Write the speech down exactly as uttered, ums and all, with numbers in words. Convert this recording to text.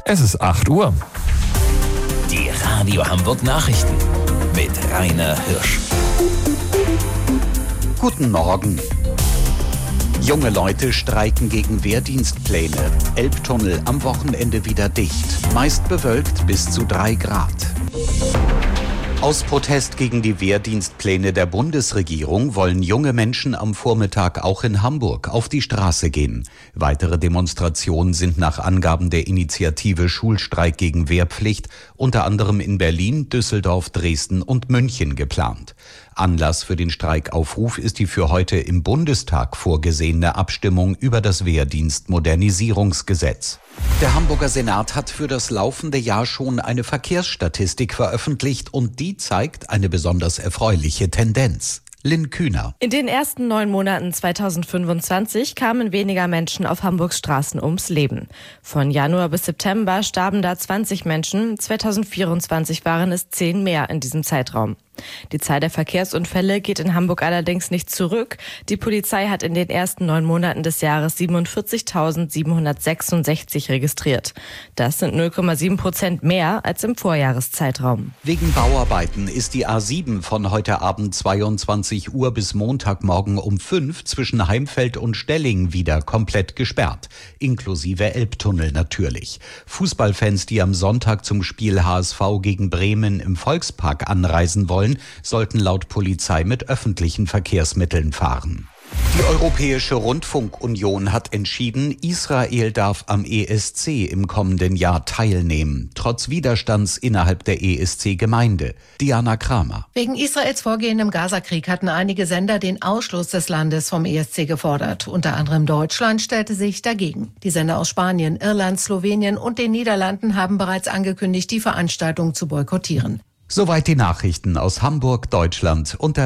Es ist acht Uhr. Die Radio Hamburg Nachrichten mit Rainer Hirsch. Guten Morgen. Junge Leute streiken gegen Wehrdienstpläne. Elbtunnel am Wochenende wieder dicht. Meist bewölkt bis zu drei Grad. Aus Protest gegen die Wehrdienstpläne der Bundesregierung wollen junge Menschen am Vormittag auch in Hamburg auf die Straße gehen. Weitere Demonstrationen sind nach Angaben der Initiative Schulstreik gegen Wehrpflicht unter anderem in Berlin, Düsseldorf, Dresden und München geplant. Anlass für den Streikaufruf ist die für heute im Bundestag vorgesehene Abstimmung über das Wehrdienstmodernisierungsgesetz. Der Hamburger Senat hat für das laufende Jahr schon eine Verkehrsstatistik veröffentlicht und die zeigt eine besonders erfreuliche Tendenz. Lynn Kühner. In den ersten neun Monaten zweitausendfünfundzwanzig kamen weniger Menschen auf Hamburgs Straßen ums Leben. Von Januar bis September starben da zwanzig Menschen, zweitausendvierundzwanzig waren es zehn mehr in diesem Zeitraum. Die Zahl der Verkehrsunfälle geht in Hamburg allerdings nicht zurück. Die Polizei hat in den ersten neun Monaten des Jahres siebenundvierzigtausendsiebenhundertsechsundsechzig registriert. Das sind null Komma sieben Prozent mehr als im Vorjahreszeitraum. Wegen Bauarbeiten ist die A sieben von heute Abend zweiundzwanzig Uhr bis Montagmorgen um fünf zwischen Heimfeld und Stelling wieder komplett gesperrt. Inklusive Elbtunnel natürlich. Fußballfans, die am Sonntag zum Spiel H S V gegen Bremen im Volkspark anreisen wollen, sollten laut Polizei mit öffentlichen Verkehrsmitteln fahren. Die Europäische Rundfunkunion hat entschieden, Israel darf am E S C im kommenden Jahr teilnehmen, trotz Widerstands innerhalb der E S C-Gemeinde. Diana Kramer. Wegen Israels Vorgehen im Gazakrieg hatten einige Sender den Ausschluss des Landes vom E S C gefordert. Unter anderem Deutschland stellte sich dagegen. Die Sender aus Spanien, Irland, Slowenien und den Niederlanden haben bereits angekündigt, die Veranstaltung zu boykottieren. Soweit die Nachrichten aus Hamburg, Deutschland und der